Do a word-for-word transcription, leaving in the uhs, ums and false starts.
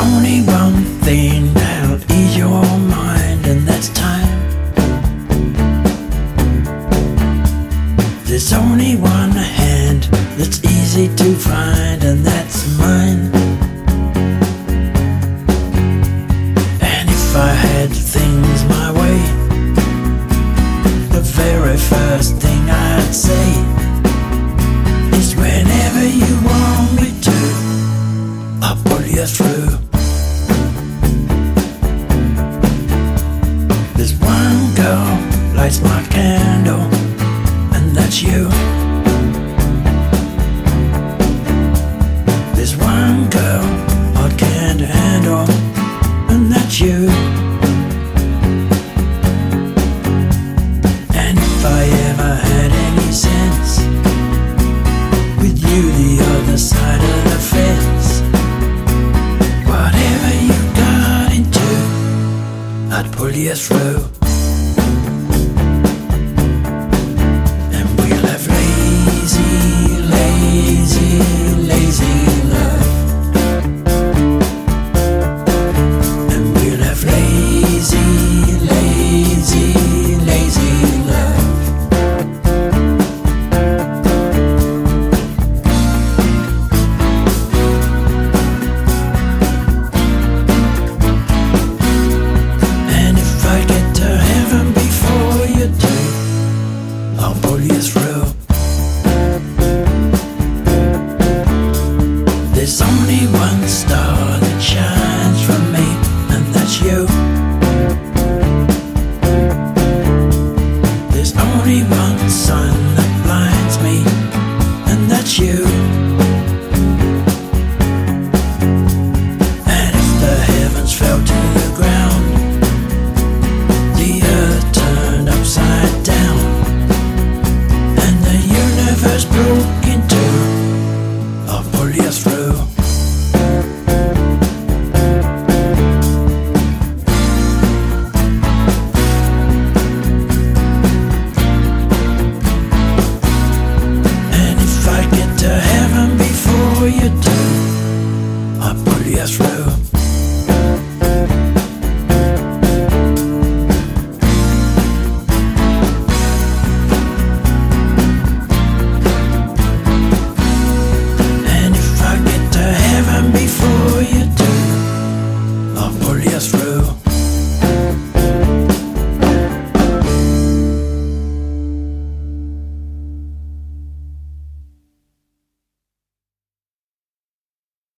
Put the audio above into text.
only one thing that'll ease your mind, and that's time. There's only one hand that's easy to find, and that's mine. And if I had things my way, the very first thing I'd say is whenever you want me to, I'll pull you through. There's one girl lights my candle, and that's you. There's one girl I can't handle, and that's you. And if I ever had any sense, with you the other side of the fence, whatever you got into, I'd pull you through. And we'll have lazy, lazy, lazy love. And we'll have lazy, lazy, lazy love. And if I get to heaven before you do, I'll pull you through. There's only one star that shines from me, and that's you. There's only one sun